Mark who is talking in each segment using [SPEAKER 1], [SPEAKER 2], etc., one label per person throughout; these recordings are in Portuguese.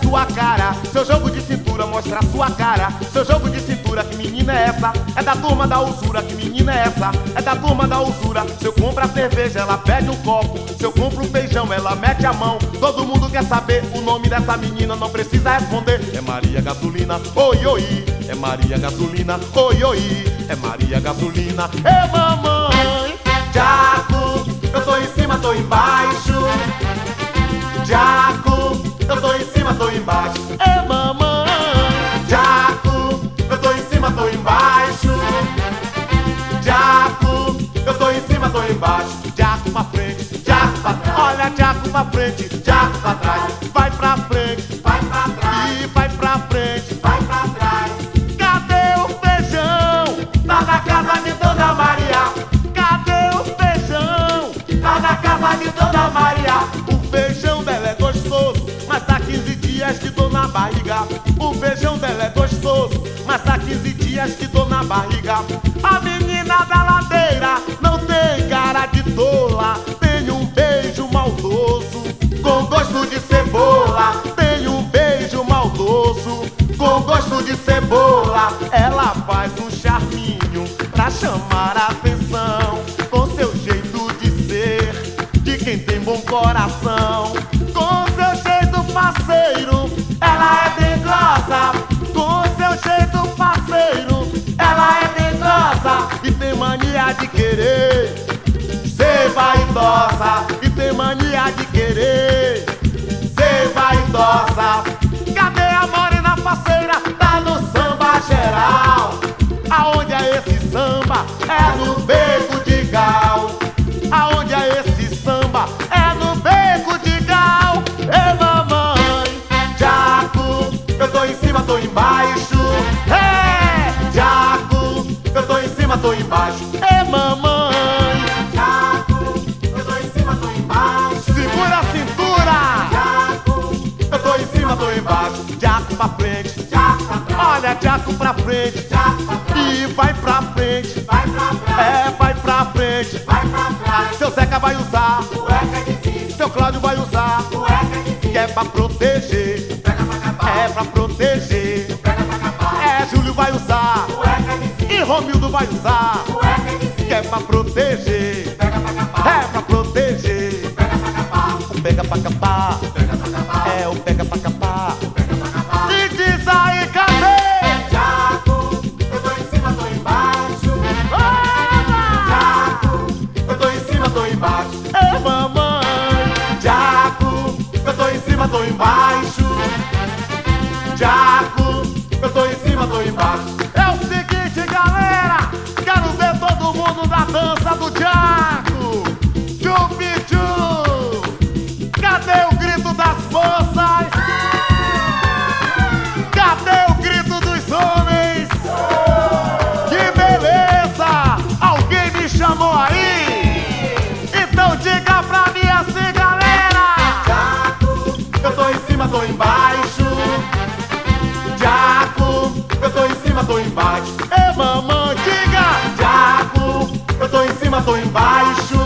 [SPEAKER 1] sua cara. Seu jogo de cintura mostra a sua cara. Seu jogo de cintura, que menina é essa? É da turma da usura, que menina é essa? É da turma da usura. Se eu compro a cerveja, ela pede um copo. Se eu compro o feijão, ela mete a mão. Todo mundo quer saber o nome dessa menina, não precisa responder. É Maria Gasolina, oi, oi. É Maria Gasolina, oi, oi. É Maria Gasolina, é mamãe. Jaco, eu tô em cima, tô embaixo. Jaco, eu tô em cima, tô embaixo. É mamãe. Jaco, eu tô em cima, tô embaixo. Jaco, eu tô em cima, tô embaixo. Jaco pra frente, Jaco pra trás. Olha, Jaco pra frente, Jaco pra trás. Vai pra frente, vai pra trás. E vai pra frente, vai pra trás. Cadê o feijão? Tá na casa de Dona Maria. Cadê o feijão? Tá na casa de Dona Maria. O feijão dela é gostoso, mas dá 15 dias de dor na barriga. O feijão dela é gostoso, mas dá 15 dias de dor na barriga. A menina da ladeira não tem cara de tola. Tem um beijo maldoso com gosto de cebola. Tem um beijo maldoso com gosto de cebola. Ela faz um charminho pra chamar a atenção, com seu jeito de ser, de quem tem bom coração. Com seu jeito parceiro, ela é dengosa. Com seu jeito parceiro, ela é dengosa. E tem mania de querer ser vaidosa. E tem mania de querer ser vaidosa. Cadê a morena parceira? Tá no samba geral. Aonde é esse samba? É no Beco de Gal. Aonde é esse samba? É no Beco de Gal. Ê mamãe, Jaco, eu tô em cima, tô embaixo. É, Jaco, eu tô em cima, tô embaixo. Ê mamãe, Jaco, eu tô em cima, tô embaixo. Segura a cintura. Jaco, eu tô em cima, tô embaixo. Jaco pra frente, Jaco pra trás. Olha, Jaco pra frente, Jaco pra trás. E vai pra frente, vai pra trás. É, vai pra frente, vai pra trás. Seu Zeca vai usar cueca de zinco. Seu Cláudio vai usar cueca de zinco. Que é pra proteger, pega pra capar. É pra proteger, pega pra capar. É, Júlio vai usar cueca de zinco. E Romildo vai usar cueca de zinco. Que é pra proteger, pega pra capar. É pra proteger, pega pra capar. O pega pra capar, pega pra capar. É o pega pra capar, o pega pra capar. E diz aí, cadê? Jaco, eu tô em cima, tô embaixo. Jaco, eu tô em cima, tô embaixo. É mamãe. Jaco, eu tô em cima, tô embaixo. Jaco, eu tô em cima, tô embaixo. É o seguinte, galera, quero ver todo mundo na dança do Jaco. Chupichu. Cadê o grito das moças? Cadê o grito dos homens? Que beleza! Alguém me chamou aí? Então diga pra mim assim, galera. Jaco, eu tô em cima, tô embaixo. Jaco, eu tô em cima, tô embaixo. Ê mamãe, diga. Jaco, eu tô em cima, tô embaixo.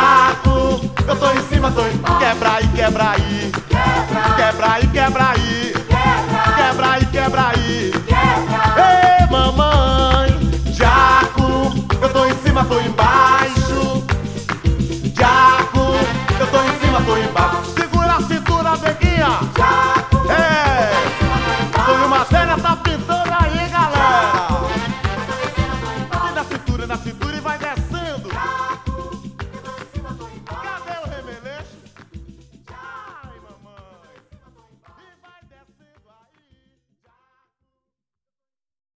[SPEAKER 1] Jaco, eu tô em cima, tô embaixo. Quebra aí, quebra aí. Quebra aí, quebra aí.